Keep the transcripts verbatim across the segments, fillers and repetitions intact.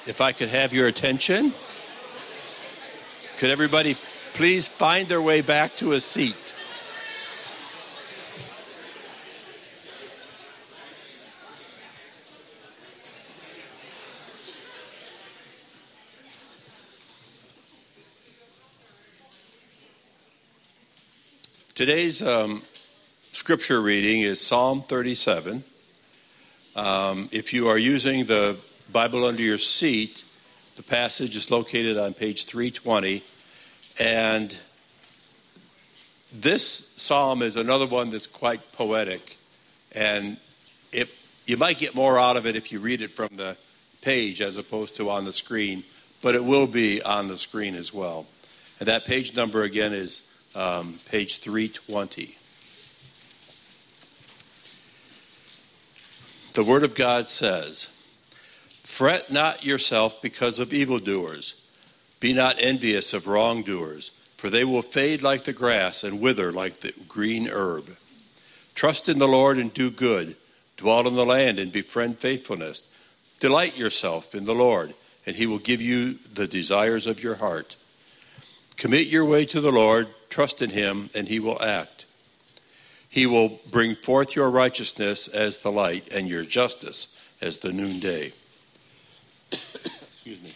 If I could have your attention, could everybody please find their way back to a seat? Today's um, scripture reading is Psalm thirty-seven. Um, if you are using the Bible under your seat, the passage is located on page three twenty. And this psalm is another one that's quite poetic. And it, you might get more out of it if you read it from the page as opposed to on the screen. But it will be on the screen as well. And that page number again is Um, page three twenty. The Word of God says, "Fret not yourself because of evildoers. Be not envious of wrongdoers, for they will fade like the grass and wither like the green herb. Trust in the Lord and do good. Dwell in the land and befriend faithfulness. Delight yourself in the Lord, and he will give you the desires of your heart. Commit your way to the Lord, trust in him, and he will act. He will bring forth your righteousness as the light and your justice as the noonday." Excuse me.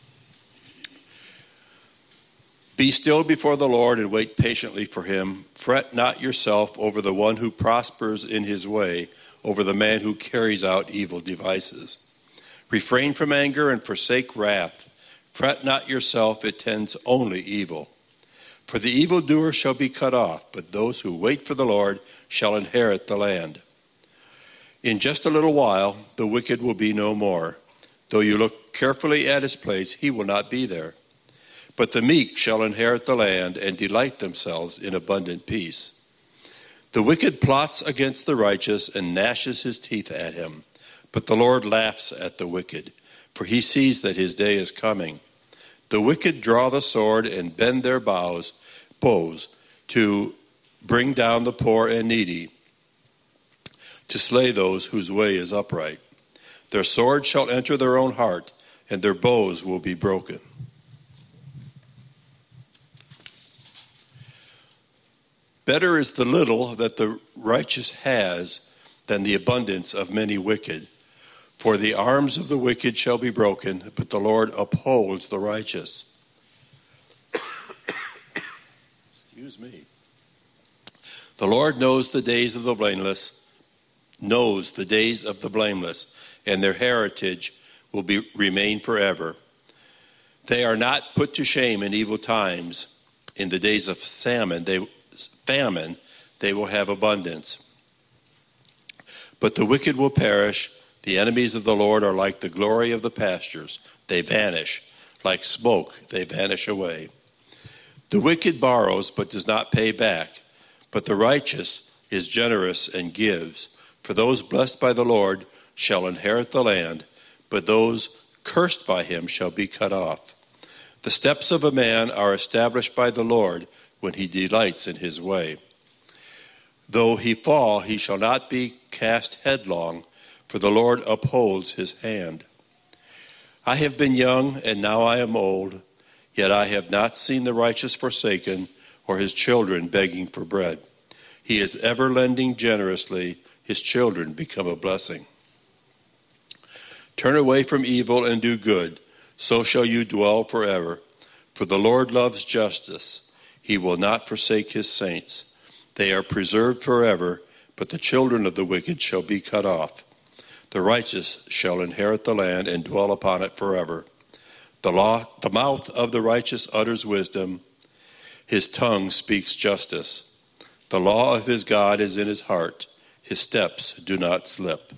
"Be still before the Lord and wait patiently for him. Fret not yourself over the one who prospers in his way, over the man who carries out evil devices. Refrain from anger and forsake wrath. Fret not yourself, it tends only evil. For the evildoer shall be cut off, but those who wait for the Lord shall inherit the land. In just a little while, the wicked will be no more. Though you look carefully at his place, he will not be there. But the meek shall inherit the land and delight themselves in abundant peace. The wicked plots against the righteous and gnashes his teeth at him. But the Lord laughs at the wicked, for he sees that his day is coming. The wicked draw the sword and bend their bows, bows to bring down the poor and needy, to slay those whose way is upright. Their sword shall enter their own heart, and their bows will be broken." Better is the little that the righteous has than the abundance of many wicked. For the arms of the wicked shall be broken, but the Lord upholds the righteous. Excuse me. The Lord knows the days of the blameless, knows the days of the blameless, and their heritage will be remain forever. They are not put to shame in evil times. In the days of famine, they famine, they will have abundance. But the wicked will perish. The enemies of the Lord are like the glory of the pastures. They vanish. Like smoke, they vanish away. The wicked borrows, but does not pay back. But the righteous is generous and gives. For those blessed by the Lord shall inherit the land, but those cursed by him shall be cut off. The steps of a man are established by the Lord when he delights in his way. Though he fall, he shall not be cast headlong, for the Lord upholds his hand. I have been young, and now I am old, yet I have not seen the righteous forsaken, or his children begging for bread. He is ever lending generously, his children become a blessing. Turn away from evil and do good, so shall you dwell forever. For the Lord loves justice. He will not forsake his saints. They are preserved forever, but the children of the wicked shall be cut off. The righteous shall inherit the land and dwell upon it forever. The law, the mouth of the righteous utters wisdom. His tongue speaks justice. The law of his God is in his heart. His steps do not slip.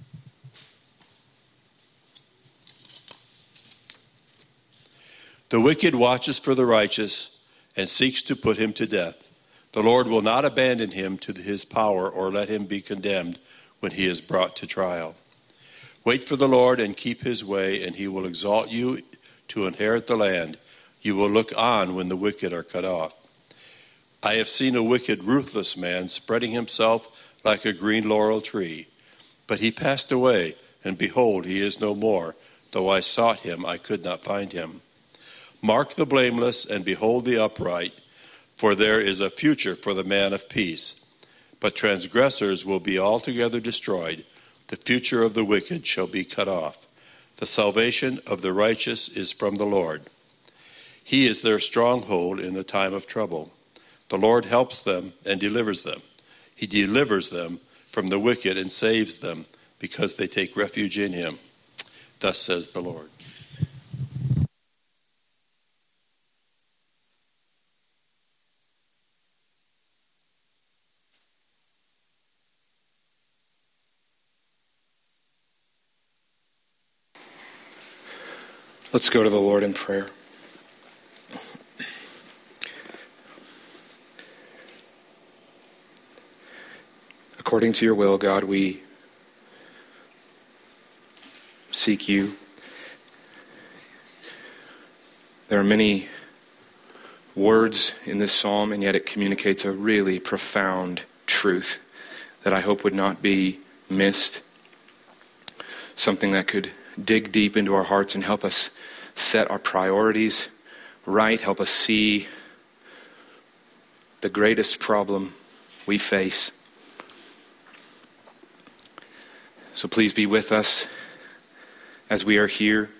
The wicked watches for the righteous and seeks to put him to death. The Lord will not abandon him to his power or let him be condemned when he is brought to trial. Wait for the Lord and keep his way, and he will exalt you to inherit the land. You will look on when the wicked are cut off. I have seen a wicked, ruthless man spreading himself like a green laurel tree. But he passed away, and behold, he is no more, Though I sought him, I could not find him. Mark the blameless and behold the upright, for there is a future for the man of peace. But transgressors will be altogether destroyed. The future of the wicked shall be cut off. The salvation of the righteous is from the Lord. He is their stronghold in the time of trouble. The Lord helps them and delivers them. He delivers them from the wicked and saves them because they take refuge in him. Thus says the Lord. Let's go to the Lord in prayer. According to your will, God, we seek you. There are many words in this psalm, and yet it communicates a really profound truth that I hope would not be missed. Something that could dig deep into our hearts and help us set our priorities right, help us see the greatest problem we face. So please be with us as we are here.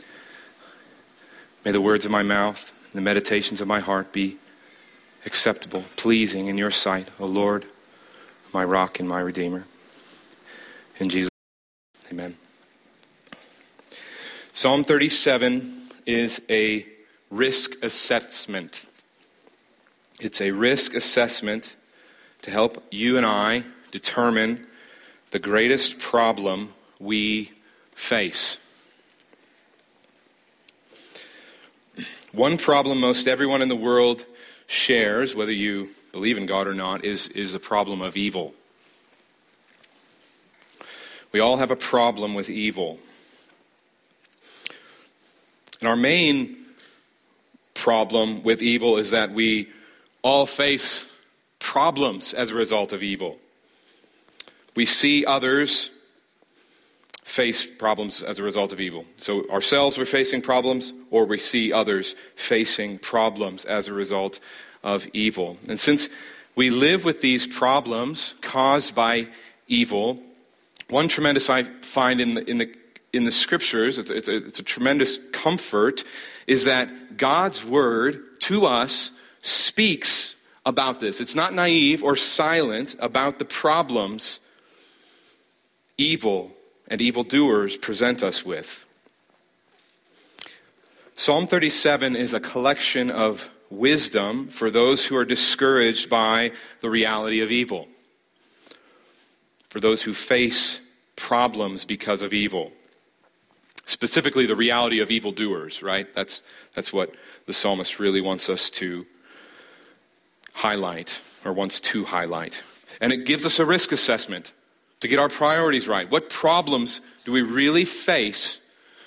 May the words of my mouth and the meditations of my heart be acceptable, pleasing in your sight, O Lord, my rock and my redeemer. In Jesus' name, amen. Psalm thirty-seven is a risk assessment. It's a risk assessment to help you and I determine the greatest problem we face. One problem most everyone in the world shares, whether you believe in God or not, is, is the problem of evil. We all have a problem with evil. And our main problem with evil is that we all face problems as a result of evil. We see others face problems as a result of evil. So ourselves we're facing problems, or we see others facing problems as a result of evil. And since we live with these problems caused by evil, one tremendous I find in the in the in the scriptures, it's, it's, a, it's a tremendous comfort, is that God's word to us speaks about this. It's not naive or silent about the problems evil and evildoers present us with. Psalm thirty-seven is a collection of wisdom for those who are discouraged by the reality of evil, for those who face problems because of evil. Specifically, the reality of evildoers, right? That's, that's what the psalmist really wants us to highlight, or wants to highlight. And it gives us a risk assessment to get our priorities right. What problems do we really face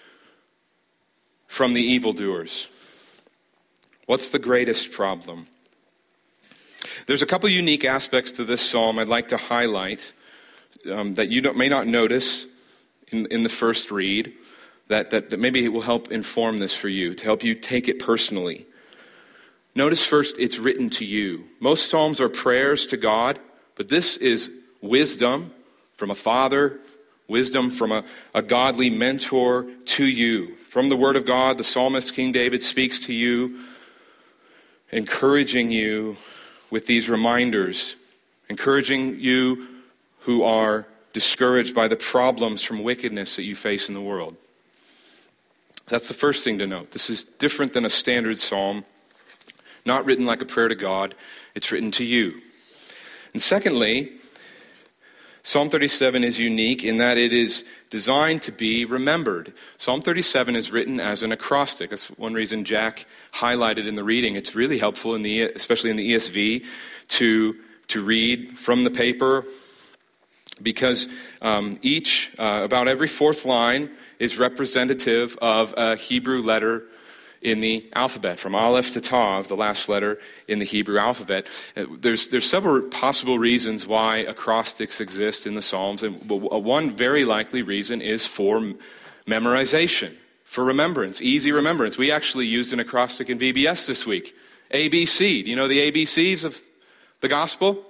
from the evildoers? What's the greatest problem? There's a couple unique aspects to this psalm I'd like to highlight um, that you don't, may not notice in, in the first read, that, that, that maybe it will help inform this for you, to help you take it personally. Notice first, it's written to you. Most psalms are prayers to God, but this is wisdom from a father, wisdom from a, a godly mentor to you. From the word of God, the psalmist King David speaks to you, encouraging you with these reminders, encouraging you who are discouraged by the problems from wickedness that you face in the world. That's the first thing to note. This is different than a standard psalm, not written like a prayer to God. It's written to you. And secondly, Psalm thirty-seven is unique in that it is designed to be remembered. Psalm thirty-seven is written as an acrostic. That's one reason Jack highlighted in the reading. It's really helpful, in the, especially in the E S V, to, to read from the paper, because um, each, uh, about every fourth line, is representative of a Hebrew letter in the alphabet, from Aleph to Tav, the last letter in the Hebrew alphabet. There's there's several possible reasons why acrostics exist in the Psalms, and one very likely reason is for memorization, for remembrance, easy remembrance. We actually used an acrostic in V B S this week. A B C. Do you know the A B Cs of the gospel?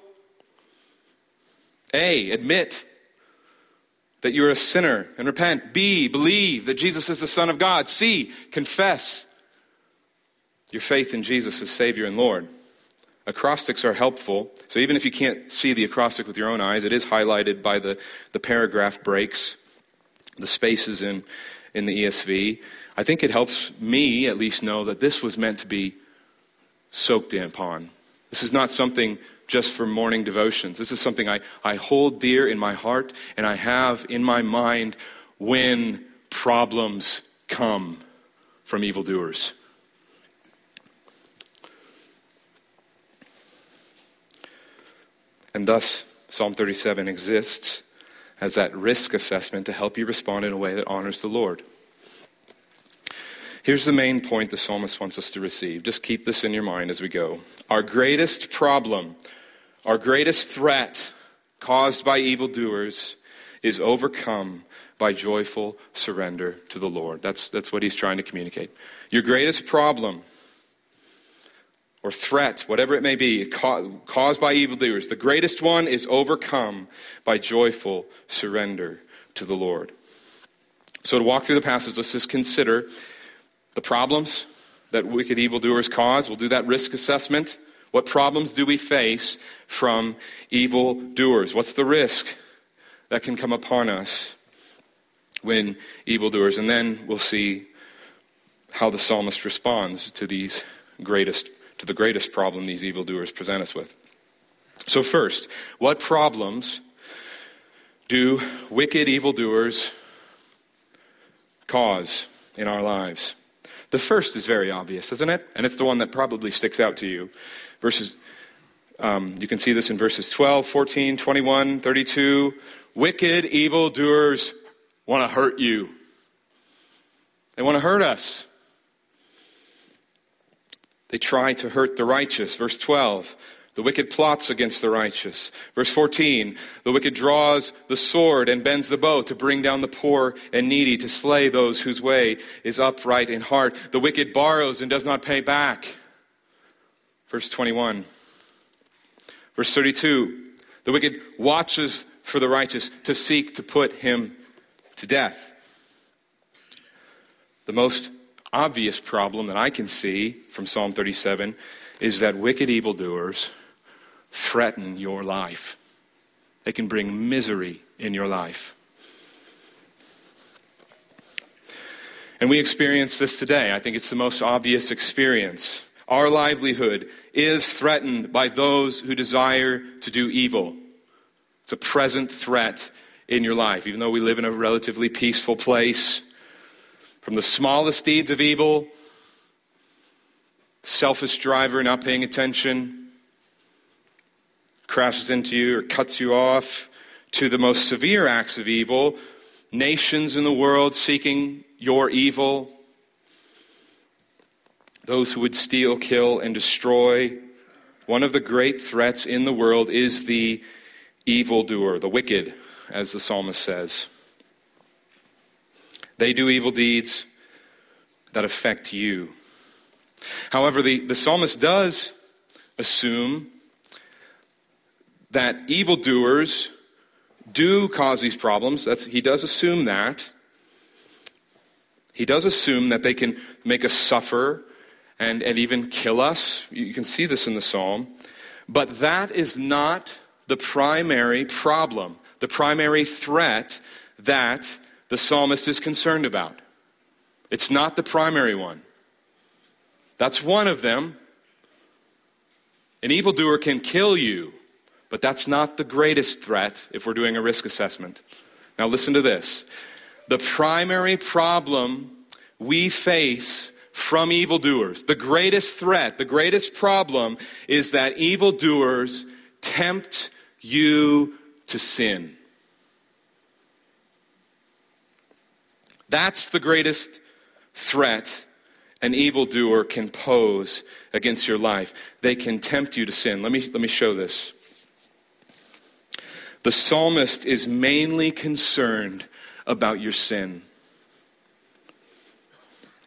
A, admit that you're a sinner and repent. B, believe that Jesus is the Son of God. C, confess your faith in Jesus as Savior and Lord. Acrostics are helpful. So even if you can't see the acrostic with your own eyes, it is highlighted by the, the paragraph breaks, the spaces in, in the E S V. I think it helps me at least know that this was meant to be soaked in upon. This is not something just for morning devotions. This is something I, I hold dear in my heart and I have in my mind when problems come from evildoers. And thus, Psalm thirty-seven exists as that risk assessment to help you respond in a way that honors the Lord. Here's the main point the psalmist wants us to receive. Just keep this in your mind as we go. Our greatest problem, our greatest threat caused by evildoers is overcome by joyful surrender to the Lord. That's, that's what he's trying to communicate. Your greatest problem or threat, whatever it may be, caused by evildoers, the greatest one is overcome by joyful surrender to the Lord. So to walk through the passage, let's just consider the problems that wicked evildoers cause. We'll do that risk assessment. What problems do we face from evildoers? What's the risk that can come upon us when evildoers? And then we'll see how the psalmist responds to these greatest to the greatest problem these evildoers present us with. So first, what problems do wicked evildoers cause in our lives? The first is very obvious, isn't it? And it's the one that probably sticks out to you. Verses, um, you can see this in verses twelve, fourteen, twenty-one, thirty-two. Wicked evildoers want to hurt you. They want to hurt us. They try to hurt the righteous. Verse twelve, the wicked plots against the righteous. Verse fourteen, the wicked draws the sword and bends the bow to bring down the poor and needy, to slay those whose way is upright in heart. The wicked borrows and does not pay back. Verse twenty-one. Verse thirty-two, the wicked watches for the righteous to seek to put him to death. The most obvious problem that I can see from Psalm thirty-seven is that wicked evildoers threaten your life. They can bring misery in your life. And we experience this today. I think it's the most obvious experience. Our livelihood is threatened by those who desire to do evil. It's a present threat in your life, even though we live in a relatively peaceful place. From the smallest deeds of evil, selfish driver not paying attention, crashes into you or cuts you off, to the most severe acts of evil, nations in the world seeking your evil, those who would steal, kill, and destroy. One of the great threats in the world is the evildoer, the wicked, as the psalmist says. They do evil deeds that affect you. However, the, the psalmist does assume that evildoers do cause these problems. That's, he does assume that. He does assume that they can make us suffer and, and even kill us. You can see this in the psalm. But that is not the primary problem, the primary threat that the psalmist is concerned about. It's not the primary one. That's one of them. An evildoer can kill you, but that's not the greatest threat if we're doing a risk assessment. Now listen to this. The primary problem we face from evildoers, the greatest threat, the greatest problem is that evildoers tempt you to sin. That's the greatest threat an evildoer can pose against your life. They can tempt you to sin. Let me, let me show this. The psalmist is mainly concerned about your sin.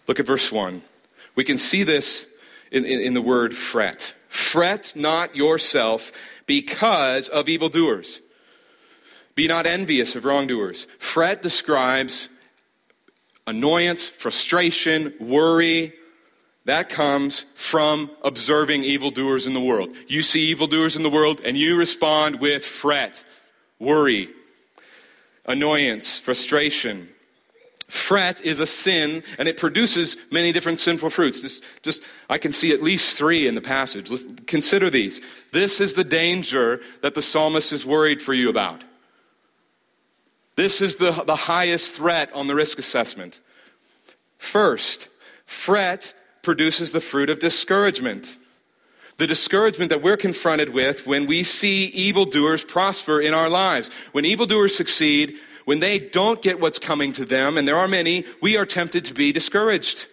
Look at verse one. We can see this in, in, in the word fret. Fret not yourself because of evildoers. Be not envious of wrongdoers. Fret describes annoyance, frustration, worry. That comes from observing evildoers in the world. You see evildoers in the world and you respond with fret, worry, annoyance, frustration. Fret is a sin, and it produces many different sinful fruits. Just, just, I can see at least three in the passage. Let's consider these. This is the danger that the psalmist is worried for you about. This is the, the highest threat on the risk assessment. First, fret produces the fruit of discouragement. The discouragement that we're confronted with when we see evildoers prosper in our lives. When evildoers succeed, when they don't get what's coming to them, and there are many, we are tempted to be discouraged.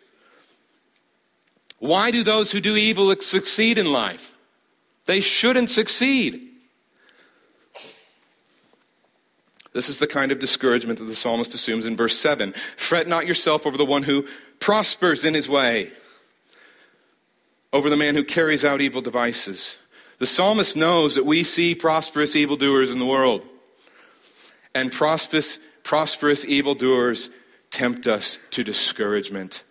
Why do those who do evil succeed in life? They shouldn't succeed. This is the kind of discouragement that the psalmist assumes in verse seven. Fret not yourself over the one who prospers in his way, over the man who carries out evil devices. The psalmist knows that we see prosperous evildoers in the world. And prosperous, prosperous evildoers tempt us to discouragement.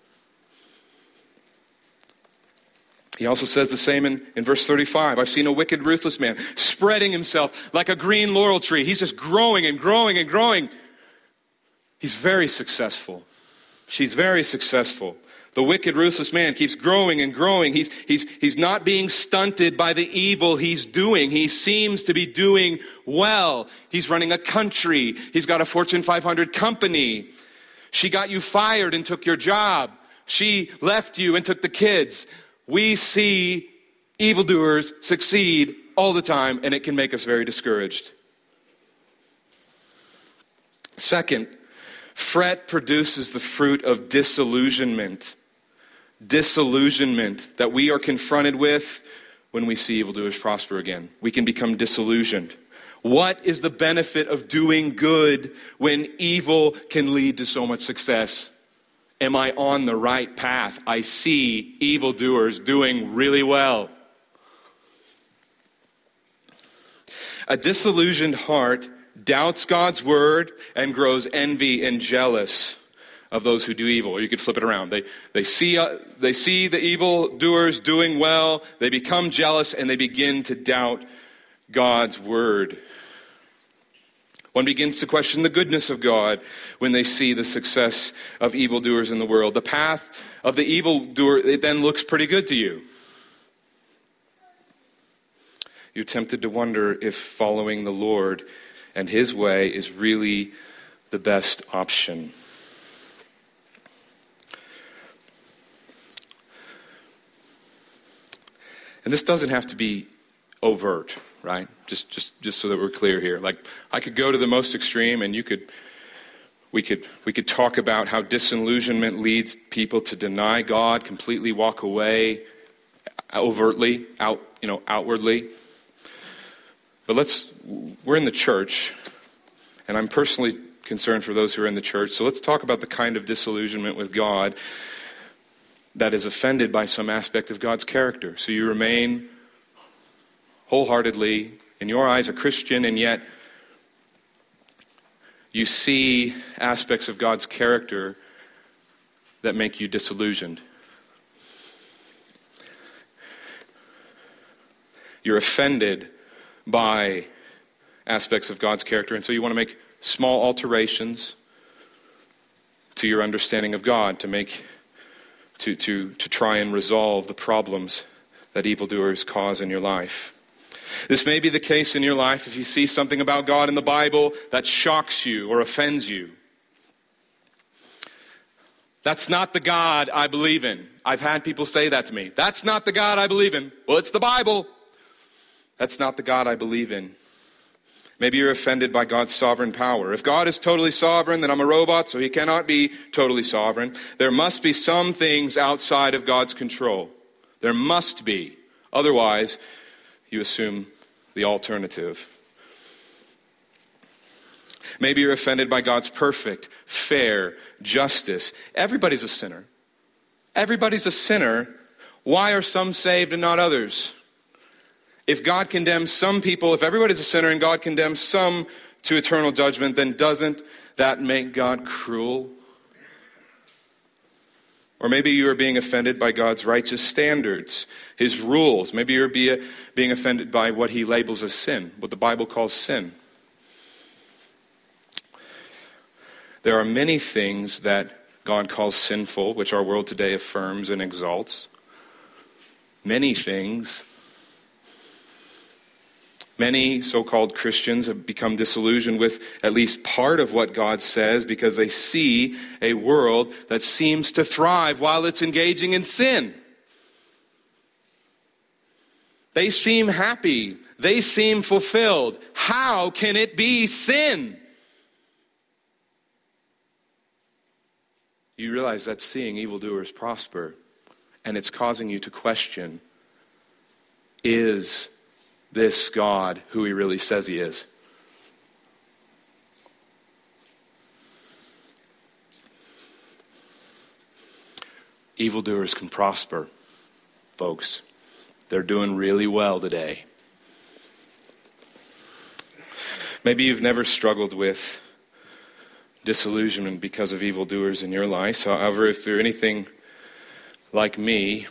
He also says the same in, in verse thirty-five. I've seen a wicked, ruthless man spreading himself like a green laurel tree. He's just growing and growing and growing. He's very successful. She's very successful. The wicked, ruthless man keeps growing and growing. He's, he's, he's not being stunted by the evil he's doing. He seems to be doing well. He's running a country. He's got a Fortune five hundred company. She got you fired and took your job. She left you and took the kids. We see evildoers succeed all the time, and it can make us very discouraged. Second, fret produces the fruit of disillusionment. Disillusionment that we are confronted with when we see evildoers prosper again. We can become disillusioned. What is the benefit of doing good when evil can lead to so much success? Am I on the right path? I see evildoers doing really well. A disillusioned heart doubts God's word and grows envy and jealous of those who do evil. Or you could flip it around. They they see uh, they see the evildoers doing well, they become jealous, and they begin to doubt God's word. One begins to question the goodness of God when they see the success of evildoers in the world. The path of the evildoer, it then looks pretty good to you. You're tempted to wonder if following the Lord and his way is really the best option. And this doesn't have to be overt, right? Just just just so that we're clear here. Like, I could go to the most extreme, and you could we could we could talk about how disillusionment leads people to deny God, completely walk away overtly, out, you know, outwardly. But let's we're in the church, and I'm personally concerned for those who are in the church. So let's talk about the kind of disillusionment with God that is offended by some aspect of God's character. So you remain wholeheartedly, in your eyes, a Christian, and yet you see aspects of God's character that make you disillusioned. You're offended by aspects of God's character, and so you want to make small alterations to your understanding of God to make to to to try and resolve the problems that evildoers cause in your life. This may be the case in your life if you see something about God in the Bible that shocks you or offends you. That's not the God I believe in. I've had people say that to me. That's not the God I believe in. Well, it's the Bible. That's not the God I believe in. Maybe you're offended by God's sovereign power. If God is totally sovereign, then I'm a robot, so he cannot be totally sovereign. There must be some things outside of God's control. There must be. Otherwise, you assume the alternative. Maybe you're offended by God's perfect, fair justice. Everybody's a sinner. everybody's a sinner, why are some saved and not others? If God condemns some people, if everybody's a sinner and God condemns some to eternal judgment, then doesn't that make God cruel? Or maybe you are being offended by God's righteous standards, his rules. Maybe you're be, being offended by what he labels as sin, what the Bible calls sin. There are many things that God calls sinful, which our world today affirms and exalts. Many things. Many so-called Christians have become disillusioned with at least part of what God says because they see a world that seems to thrive while it's engaging in sin. They seem happy. They seem fulfilled. How can it be sin? You realize that's seeing evildoers prosper, and it's causing you to question, is this God who he really says he is? Evildoers can prosper, folks. They're doing really well today. Maybe you've never struggled with disillusionment because of evildoers in your life. However, if you're anything like me,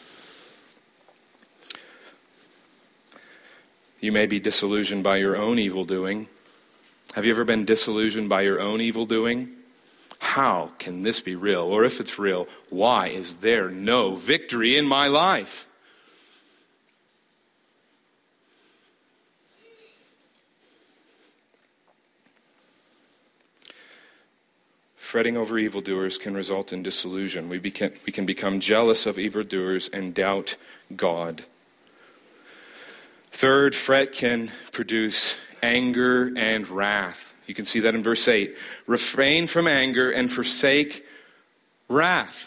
you may be disillusioned by your own evil doing. Have you ever been disillusioned by your own evil doing? How can this be real? Or if it's real, why is there no victory in my life? Fretting over evildoers can result in disillusion. We, becan, we can become jealous of evildoers and doubt God. Third, fret can produce anger and wrath. You can see that in verse eight. Refrain from anger and forsake wrath.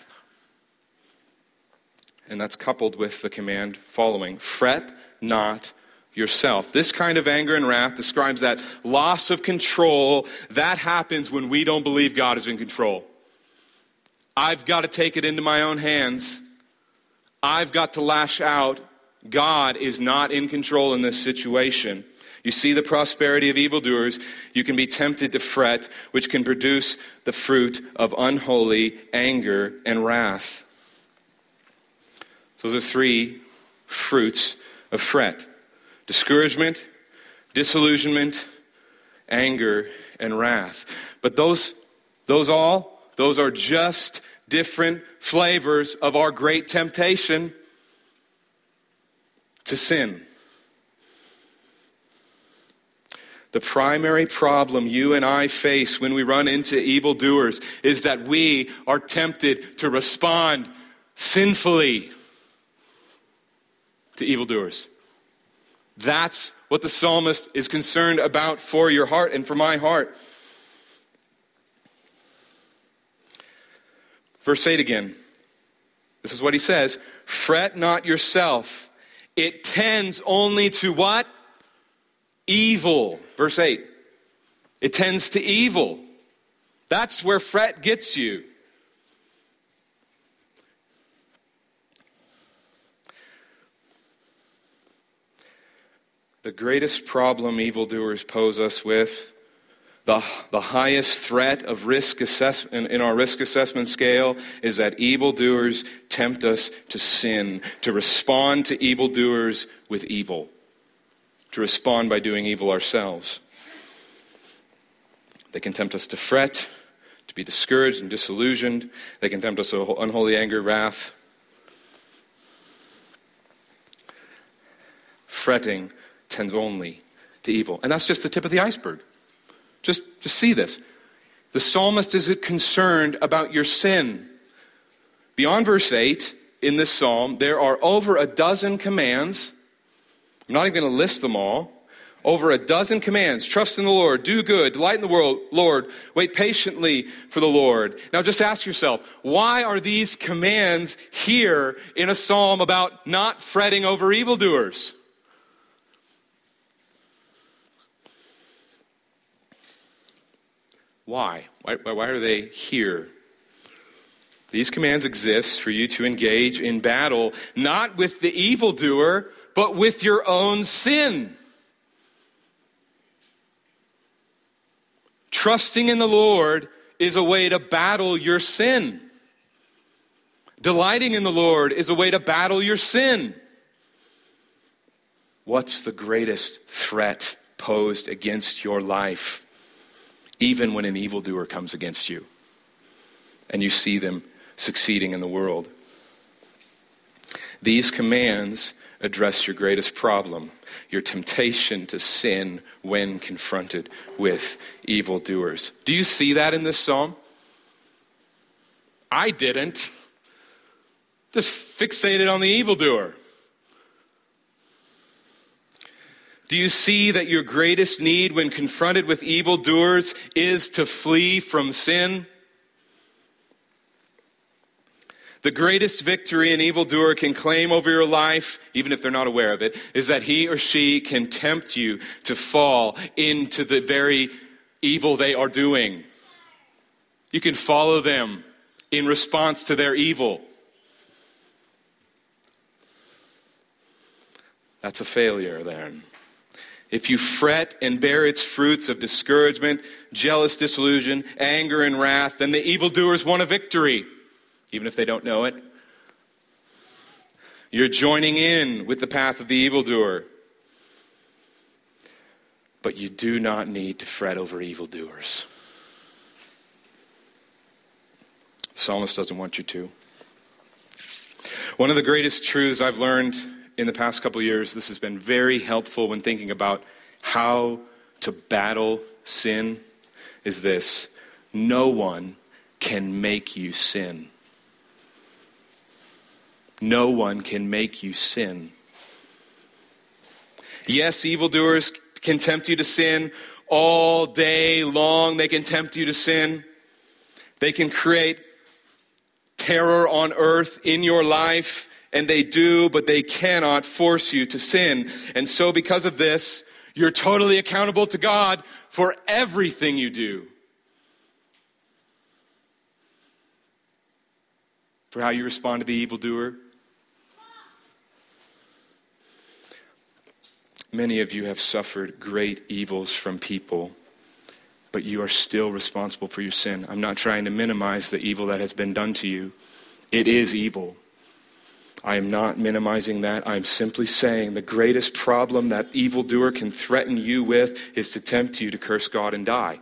And that's coupled with the command following. Fret not yourself. This kind of anger and wrath describes that loss of control that happens when we don't believe God is in control. I've got to take it into my own hands. I've got to lash out. God is not in control in this situation. You see the prosperity of evildoers, you can be tempted to fret, which can produce the fruit of unholy anger and wrath. So those are three fruits of fret. Discouragement, disillusionment, anger, and wrath. But those, those all, those are just different flavors of our great temptation to sin. The primary problem you and I face when we run into evildoers is that we are tempted to respond sinfully to evildoers. That's what the psalmist is concerned about for your heart and for my heart. Verse eight again. This is what he says. Fret not yourself. It tends only to what? Evil. Verse eight. It tends to evil. That's where fret gets you. The greatest problem evildoers pose us with, the, the highest threat of risk assessment in our risk assessment scale is that evildoers tempt us to sin, to respond to evildoers with evil, to respond by doing evil ourselves. They can tempt us to fret, to be discouraged and disillusioned. They can tempt us to unholy anger, wrath. Fretting tends only to evil. And that's just the tip of the iceberg. Just, just see this. The psalmist is concerned about your sin. Beyond verse eight, in this psalm, there are over a dozen commands. I'm not even going to list them all. Over a dozen commands. Trust in the Lord. Do good. Delight in the world, Lord. Wait patiently for the Lord. Now just ask yourself, why are these commands here in a psalm about not fretting over evildoers? Why? Why, why are they here? These commands exist for you to engage in battle, not with the evildoer, but with your own sin. Trusting in the Lord is a way to battle your sin. Delighting in the Lord is a way to battle your sin. What's the greatest threat posed against your life, even when an evildoer comes against you and you see them succeeding in the world? These commands address your greatest problem, your temptation to sin when confronted with evildoers. Do you see that in this psalm? I didn't. Just fixated on the evildoer. Do you see that your greatest need when confronted with evildoers is to flee from sin? The greatest victory an evildoer can claim over your life, even if they're not aware of it, is that he or she can tempt you to fall into the very evil they are doing. You can follow them in response to their evil. That's a failure then. If you fret and bear its fruits of discouragement, jealous disillusion, anger, and wrath, then the evildoers won a victory, even if they don't know it. You're joining in with the path of the evildoer. But you do not need to fret over evildoers. The psalmist doesn't want you to. One of the greatest truths I've learned in the past couple of years, this has been very helpful when thinking about how to battle sin, is this: no one can make you sin. No one can make you sin. Yes, evildoers can tempt you to sin all day long. They can tempt you to sin. They can create terror on earth in your life. And they do, but they cannot force you to sin. And so because of this, you're totally accountable to God for everything you do. For how you respond to the evildoer. Many of you have suffered great evils from people, but you are still responsible for your sin. I'm not trying to minimize the evil that has been done to you. It is evil. I am not minimizing that. I'm simply saying the greatest problem that evildoer can threaten you with is to tempt you to curse God and die.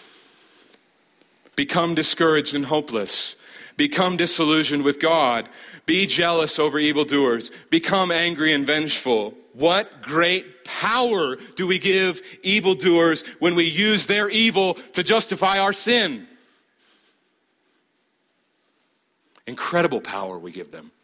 Become discouraged and hopeless. Become disillusioned with God. Be jealous over evildoers. Become angry and vengeful. What great power do we give evildoers when we use their evil to justify our sin? Incredible power we give them.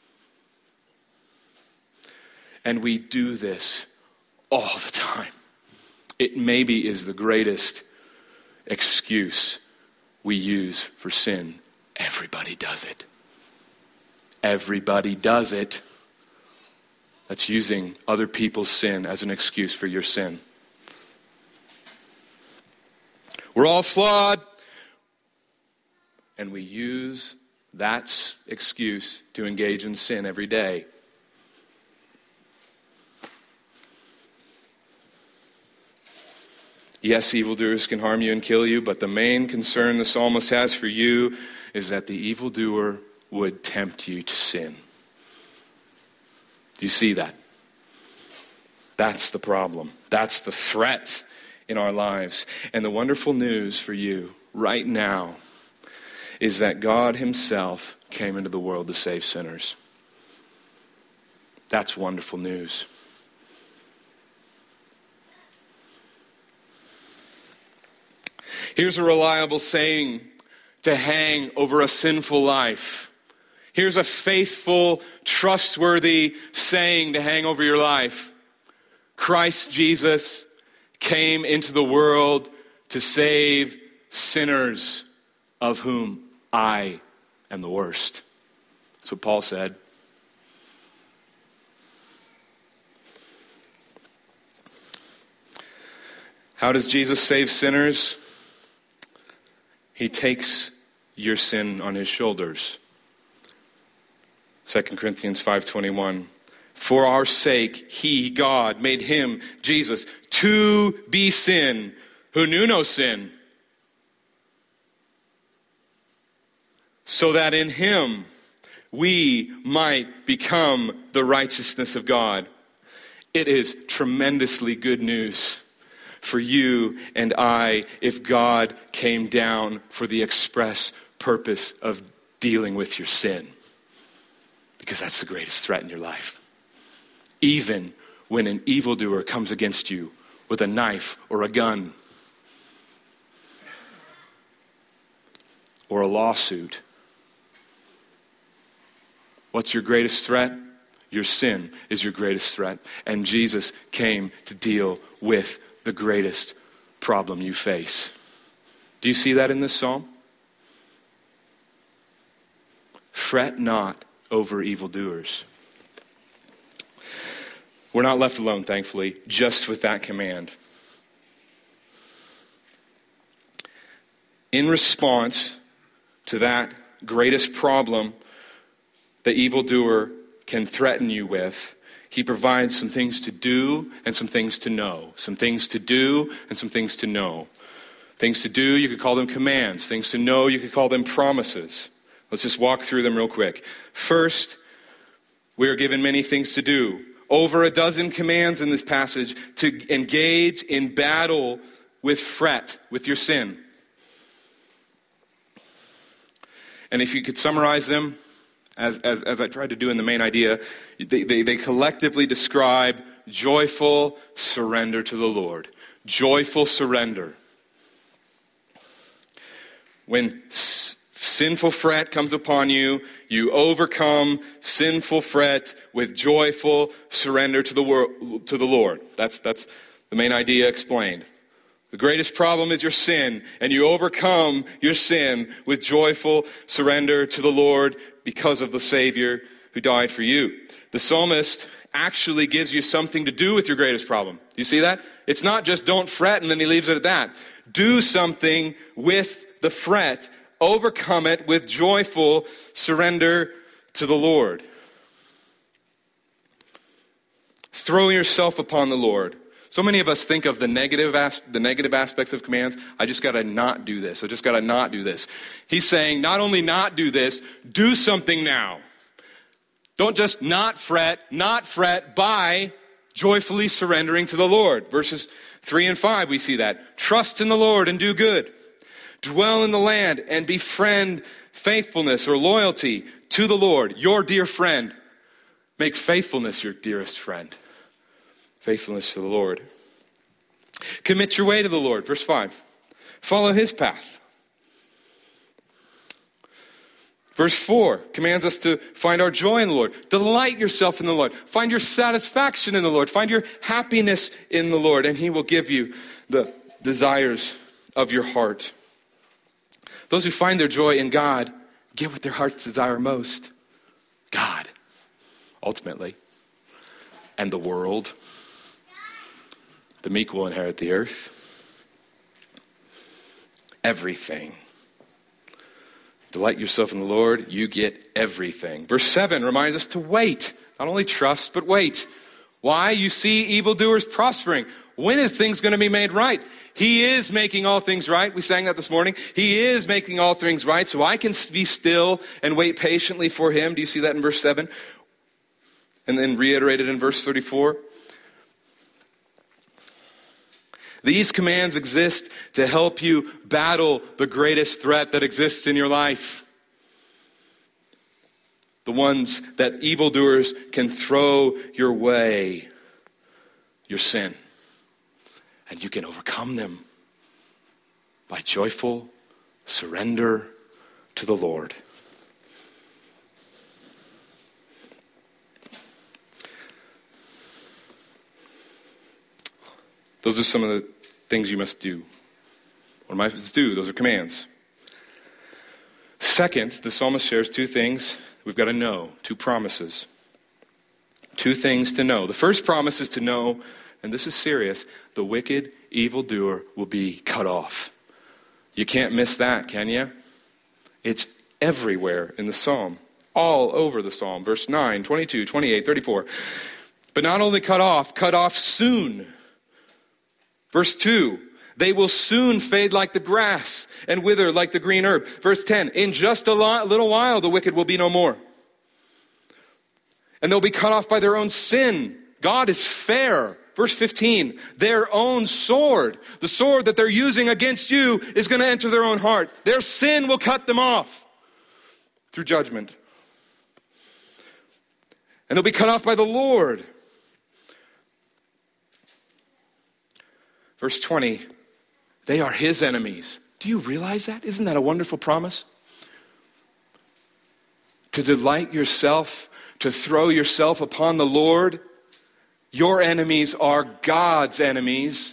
And we do this all the time. It maybe is the greatest excuse we use for sin. Everybody does it. Everybody does it. That's using other people's sin as an excuse for your sin. We're all flawed. And we use that excuse to engage in sin every day. Yes, evildoers can harm you and kill you, but the main concern the psalmist has for you is that the evildoer would tempt you to sin. Do you see that? That's the problem. That's the threat in our lives. And the wonderful news for you right now is that God himself came into the world to save sinners. That's wonderful news. Here's a reliable saying to hang over a sinful life. Here's a faithful, trustworthy saying to hang over your life. Christ Jesus came into the world to save sinners, of whom I am the worst. That's what Paul said. How does Jesus save sinners? He takes your sin on his shoulders. Second Corinthians five twenty-one. For our sake, he, God, made him, Jesus, to be sin, who knew no sin, so that in him we might become the righteousness of God. It is tremendously good news for you and I if God came down for the express purpose of dealing with your sin. Because that's the greatest threat in your life. Even when an evildoer comes against you with a knife or a gun or a lawsuit. What's your greatest threat? Your sin is your greatest threat. And Jesus came to deal with the greatest problem you face. Do you see that in this psalm? Fret not over evildoers. We're not left alone, thankfully, just with that command. In response to that greatest problem the evildoer can threaten you with, he provides some things to do and some things to know. Some things to do and some things to know. Things to do, you could call them commands. Things to know, you could call them promises. Let's just walk through them real quick. First, we are given many things to do. Over a dozen commands in this passage to engage in battle with fret, with your sin. And if you could summarize them, as, as, as I tried to do in the main idea, they, they, they collectively describe joyful surrender to the Lord. Joyful surrender. When s- sinful fret comes upon you, you overcome sinful fret with joyful surrender to the wor- to the Lord. That's, that's the main idea explained. The greatest problem is your sin, and you overcome your sin with joyful surrender to the Lord because of the Savior who died for you. The psalmist actually gives you something to do with your greatest problem. You see that? It's not just don't fret and then he leaves it at that. Do something with the fret. Overcome it with joyful surrender to the Lord. Throw yourself upon the Lord. So many of us think of the negative as- the negative aspects of commands. I just got to not do this. I just got to not do this. He's saying not only not do this, do something now. Don't just not fret, not fret by joyfully surrendering to the Lord. Verses three and five, we see that. Trust in the Lord and do good. Dwell in the land and befriend faithfulness or loyalty to the Lord, your dear friend. Make faithfulness your dearest friend. Faithfulness to the Lord. Commit your way to the Lord. Verse five. Follow his path. Verse four commands us to find our joy in the Lord. Delight yourself in the Lord. Find your satisfaction in the Lord. Find your happiness in the Lord. And he will give you the desires of your heart. Those who find their joy in God get what their hearts desire most. God, ultimately. And the world. The meek will inherit the earth. Everything. Delight yourself in the Lord, you get everything. Verse seven reminds us to wait. Not only trust, but wait. Why? You see evildoers prospering. When is things going to be made right? He is making all things right. We sang that this morning. He is making all things right, so I can be still and wait patiently for him. Do you see that in verse seven? And then reiterated in verse thirty-four. These commands exist to help you battle the greatest threat that exists in your life. The ones that evildoers can throw your way, your sin. And you can overcome them by joyful surrender to the Lord. Those are some of the things you must do. What am I supposed to do? Those are commands. Second, the psalmist shares two things we've got to know, two promises. Two things to know. The first promise is to know, and this is serious, the wicked evildoer will be cut off. You can't miss that, can you? It's everywhere in the psalm. all over the psalm. Verse nine, twenty-two, twenty-eight, thirty-four. But not only cut off, cut off soon. Verse two, they will soon fade like the grass and wither like the green herb. Verse ten, in just a little while the wicked will be no more. And they'll be cut off by their own sin. God is fair. Verse fifteen, their own sword, the sword that they're using against you, is going to enter their own heart. Their sin will cut them off through judgment. And they'll be cut off by the Lord. Verse twenty, they are his enemies. Do you realize that? Isn't that a wonderful promise? To delight yourself, to throw yourself upon the Lord. Your enemies are God's enemies.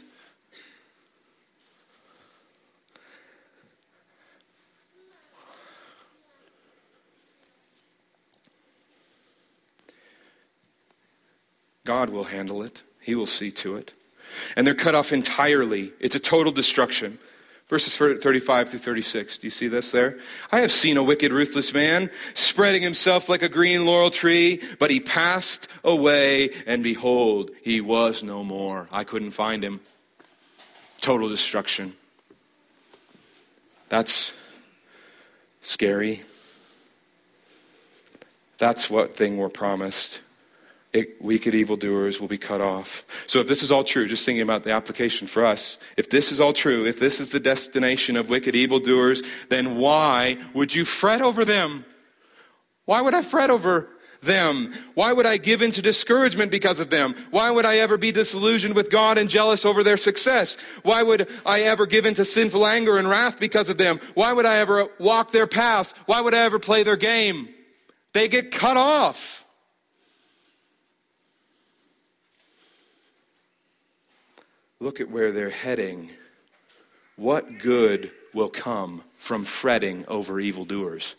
God will handle it. He will see to it. And they're cut off entirely. It's a total destruction. Verses thirty-five through thirty-six. Do you see this there? I have seen a wicked, ruthless man spreading himself like a green laurel tree, but he passed away, and behold, he was no more. I couldn't find him. Total destruction. That's scary. That's what thing we're promised. It, wicked evildoers will be cut off. So if this is all true, just thinking about the application for us, if this is all true, if this is the destination of wicked evildoers, then why would you fret over them? Why would I fret over them? Why would I give in to discouragement because of them? Why would I ever be disillusioned with God and jealous over their success? Why would I ever give in to sinful anger and wrath because of them? Why would I ever walk their paths? Why would I ever play their game? They get cut off. Look at where they're heading. What good will come from fretting over evildoers?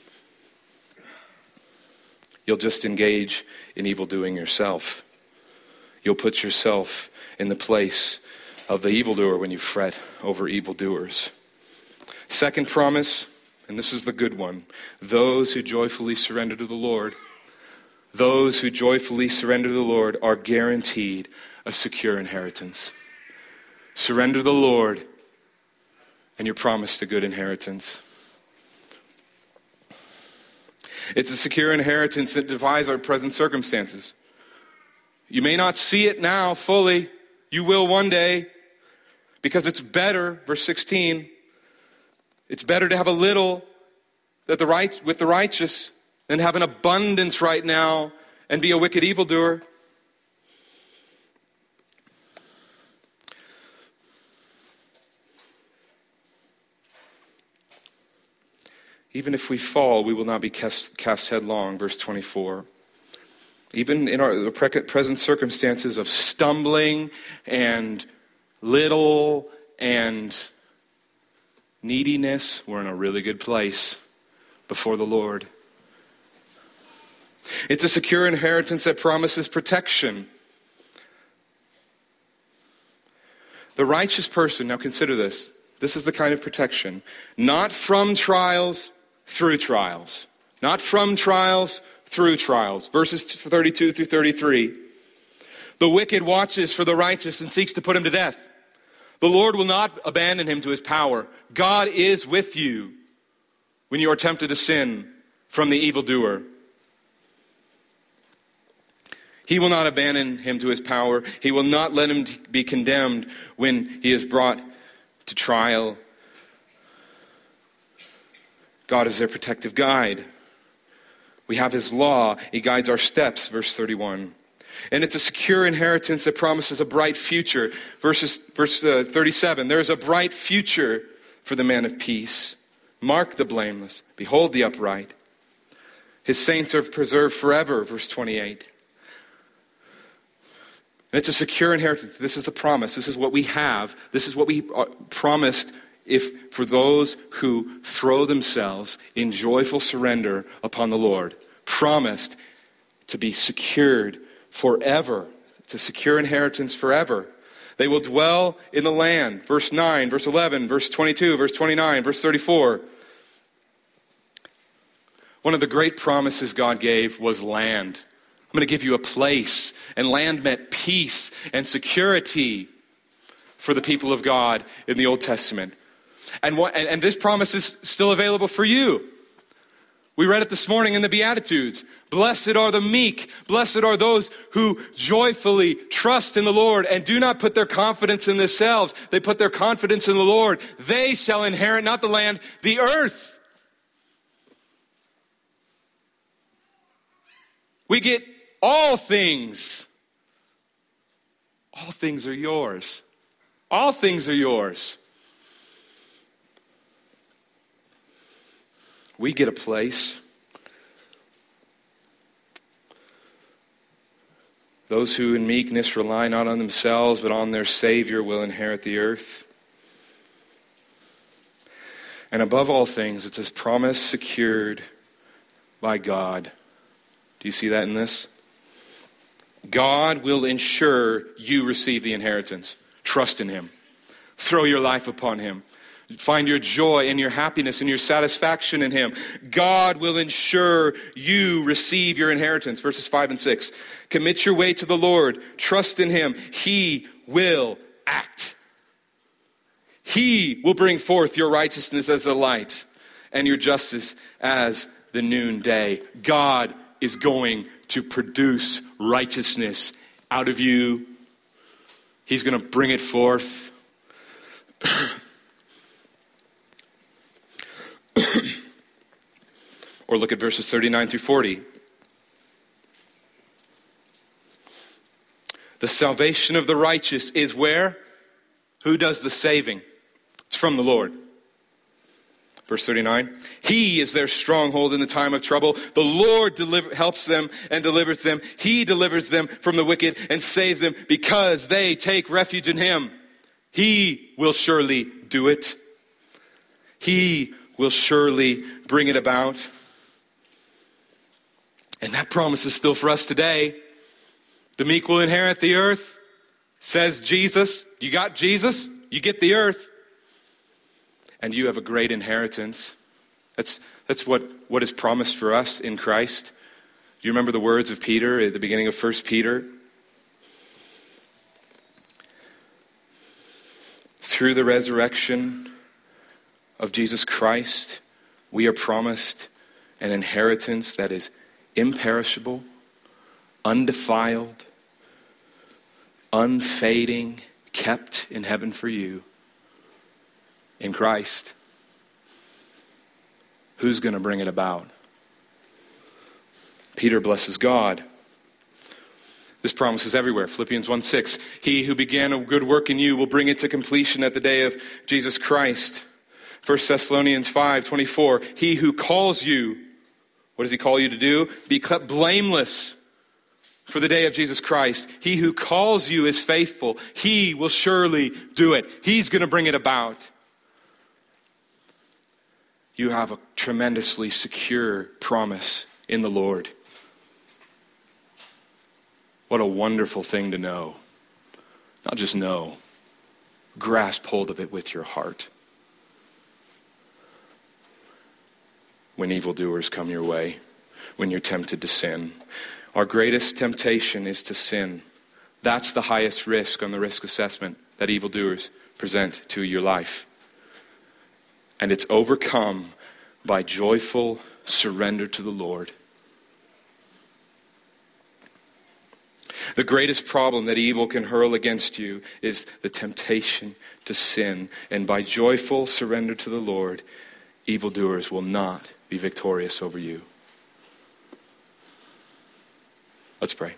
You'll just engage in evildoing yourself. You'll put yourself in the place of the evildoer when you fret over evildoers. Second promise, and this is the good one, those who joyfully surrender to the Lord, those who joyfully surrender to the Lord are guaranteed a secure inheritance. Surrender to the Lord, and you're promised a good inheritance. It's a secure inheritance that defies our present circumstances. You may not see it now fully. You will one day, because it's better, verse sixteen, it's better to have a little that the right with the righteous than have an abundance right now and be a wicked evildoer. Even if we fall, we will not be cast, cast headlong, verse twenty-four. Even in our present circumstances of stumbling and little and neediness, we're in a really good place before the Lord. It's a secure inheritance that promises protection. The righteous person, now consider this, this is the kind of protection, not from trials, through trials. Not from trials, through trials. Verses thirty-two through thirty-three. The wicked watches for the righteous and seeks to put him to death. The Lord will not abandon him to his power. God is with you when you are tempted to sin from the evildoer. He will not abandon him to his power. He will not let him be condemned when he is brought to trial. God is their protective guide. We have his law. He guides our steps, verse thirty-one. And it's a secure inheritance that promises a bright future. Verses, verse uh, thirty-seven, there is a bright future for the man of peace. Mark the blameless. Behold the upright. His saints are preserved forever, verse twenty-eight. And it's a secure inheritance. This is the promise. This is what we have. This is what we are promised if for those who throw themselves in joyful surrender upon the Lord, promised to be secured forever. It's a secure inheritance forever. They will dwell in the land. Verse nine, verse eleven, verse twenty-two, verse twenty-nine, verse thirty-four. One of the great promises God gave was land. I'm going to give you a place. And land meant peace and security for the people of God in the Old Testament. And, what, and, and this promise is still available for you. We read it this morning in the Beatitudes. Blessed are the meek. Blessed are those who joyfully trust in the Lord and do not put their confidence in themselves. They put their confidence in the Lord. They shall inherit not the land, the earth. We get all things. All things are yours. All things are yours. We get a place. Those who in meekness rely not on themselves, but on their Savior will inherit the earth. And above all things, it's a promise secured by God. Do you see that in this? God will ensure you receive the inheritance. Trust in him. Throw your life upon him. Find your joy and your happiness and your satisfaction in him. God will ensure you receive your inheritance. Verses five and six. Commit your way to the Lord. Trust in him. He will act. He will bring forth your righteousness as the light and your justice as the noonday. God is going to produce righteousness out of you. He's going to bring it forth. Or look at verses thirty-nine through forty. The salvation of the righteous is where? Who does the saving? It's from the Lord. Verse thirty-nine. He is their stronghold in the time of trouble. The Lord deliver, helps them and delivers them. He delivers them from the wicked and saves them because they take refuge in him. He will surely do it. He will surely bring it about. And that promise is still for us today. The meek will inherit the earth, says Jesus. You got Jesus, you get the earth. And you have a great inheritance. That's, that's what, what is promised for us in Christ. Do you remember the words of Peter at the beginning of First Peter? Through the resurrection of Jesus Christ, we are promised an inheritance that is imperishable, undefiled, unfading, kept in heaven for you in Christ. Who's going to bring it about? Peter blesses God. This promise is everywhere. Philippians one six. He who began a good work in you will bring it to completion at the day of Jesus Christ. First Thessalonians five twenty-four. He who calls you, what does he call you to do? Be kept blameless for the day of Jesus Christ. He who calls you is faithful. He will surely do it. He's going to bring it about. You have a tremendously secure promise in the Lord. What a wonderful thing to know. Not just know, grasp hold of it with your heart. When evildoers come your way, when you're tempted to sin. Our greatest temptation is to sin. That's the highest risk on the risk assessment that evildoers present to your life. And it's overcome by joyful surrender to the Lord. The greatest problem that evil can hurl against you is the temptation to sin. And by joyful surrender to the Lord, evildoers will not be victorious over you. Let's pray.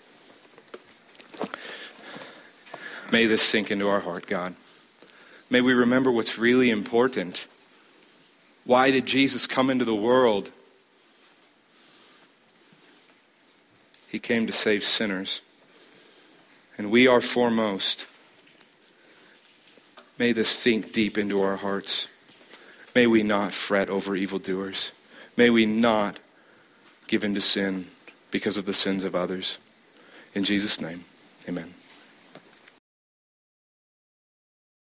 May this sink into our heart, God. May we remember what's really important. Why did Jesus come into the world? He came to save sinners. And we are foremost. May this sink deep into our hearts. May we not fret over evildoers. May we not give in to sin because of the sins of others. In Jesus' name, amen.